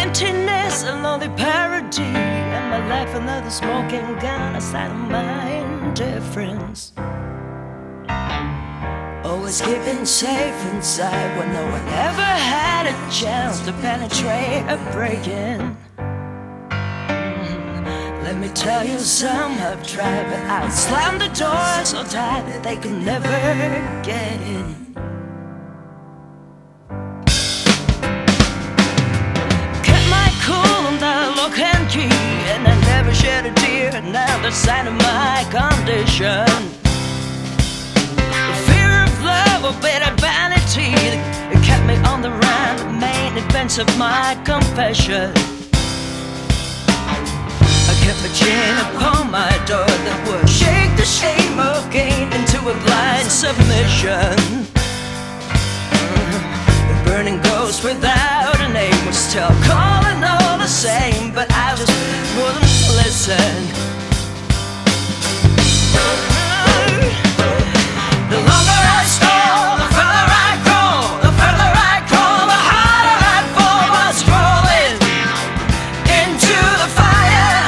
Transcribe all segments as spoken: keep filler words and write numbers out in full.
emptiness, a lonely parody, and my life another smoking gun, a sign of my indifference. Always keeping safe inside when no one ever had a chance to penetrate or break in. Let me tell you, some have tried, but I slammed the door so tight that they could never get in. Kept my cool on the lock and key, and I never shed a tear, and now the sign of my condition. The fear of love or bitter vanity, it kept me on the run, the main events of my confession. Kept a chain upon my door that would shake the shame again into a blind submission. The burning ghost without a name was still calling all the same, but I just wouldn't listen. The longer I stall, the further I crawl, the further I crawl, the harder I fall, I was crawling into the fire.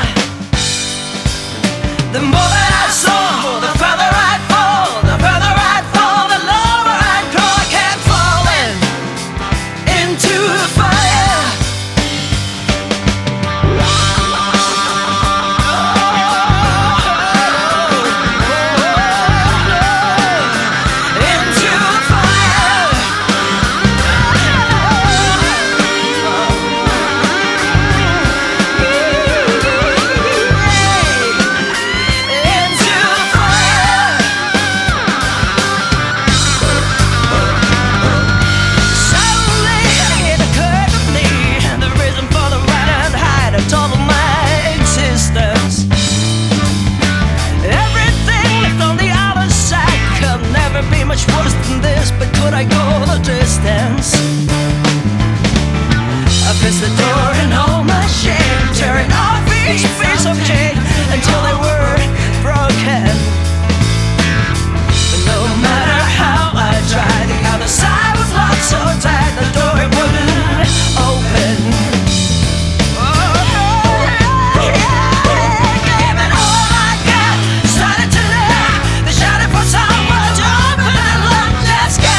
The more that I saw, the further I'd fall, the further I'd fall, the lower I'd go. I kept falling into the fire. Into the fire. I go the distance. I press the door and all my shame, tearing off each piece of chain until they were broken. But no matter how I tried, the other side was locked so tight, the door it wouldn't open. Oh, yeah, yeah. Gave it all I got, started to live. They shouted for someone to open and look. Let's go.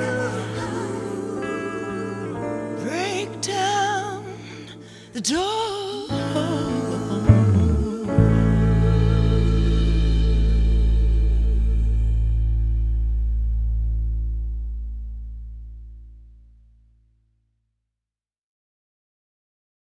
The door.